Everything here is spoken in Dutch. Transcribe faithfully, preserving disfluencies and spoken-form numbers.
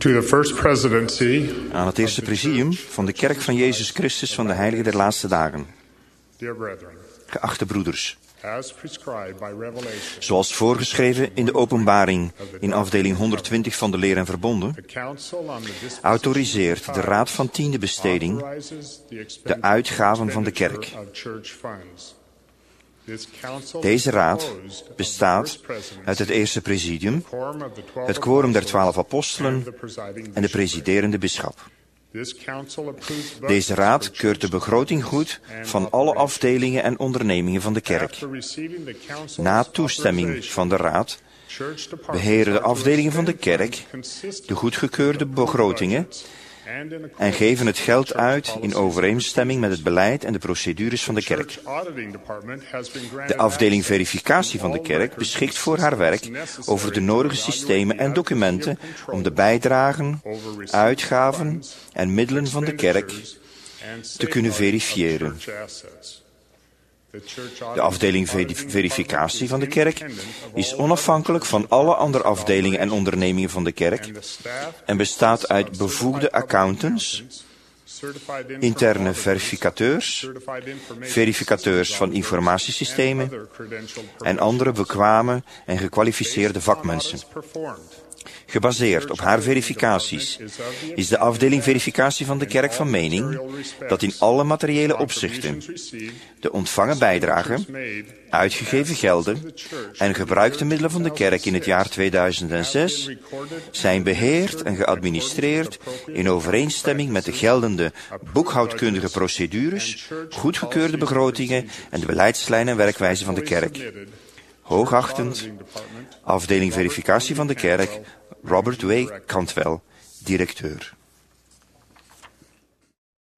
To the First Presidency aan het eerste presidium van de Kerk van Jezus Christus van de Heilige der Laatste Dagen. Dear brethren, Geachte broeders, as prescribed by Revelation, zoals voorgeschreven in de openbaring in afdeling honderdtwintig van de Leer en Verbonden, the Council on the Disposition autoriseert of de Raad van Tiende Besteding authorizes the de expenditure uitgaven van de kerk. of church funds. This council Deze is raad composed of bestaat the First Presidency, uit het eerste presidium, quorum of the twelve het quorum der twaalf apostles, apostelen and the presiding en de bishopric. presiderende bisschop. This council approves budgets Deze raad for keurt de church begroting goed van alle afdelingen en ondernemingen van de kerk. After receiving the council's Na toestemming authorization, van de raad church departments beheren de are to afdelingen van de expend kerk funds consistent de goedgekeurde with approved begrotingen budgets and in en accordance geven het with geld church uit in policies overeenstemming met and het beleid en de procedures van de kerk. church auditing department has been granted De afdeling access verificatie to van de all kerk records beschikt and voor haar werk systems over de necessary nodige to systemen en evaluate the documenten adequacy of om de control bijdragen, over received uitgaven funds, en middelen van de kerk expenditures, and te kunnen safeguarding of verifiëren. church assets. The church De auditing afdeling veri- department verificatie is van de kerk independent of is all onafhankelijk van alle andere church afdelingen en operations. ondernemingen van de kerk And the staff en bestaat consists uit of bevoegde certified public accountants, accountants, certified internal interne auditors, verificateurs, certified information verificateurs systems van auditors, informatiesystemen and other credentialed en andere professionals. bekwame en gekwalificeerde Based on vakmensen. audits performed, Gebaseerd op haar verificaties is de afdeling verificatie van de kerk van mening dat in alle materiële opzichten de ontvangen bijdragen, uitgegeven gelden en gebruikte middelen van de kerk in het jaar tweeduizend zes zijn beheerd en geadministreerd in overeenstemming met de geldende boekhoudkundige procedures, goedgekeurde begrotingen en de beleidslijnen en werkwijze van de kerk. Hoogachtend, afdeling verificatie van de kerk, Robert W. Cantwell, directeur.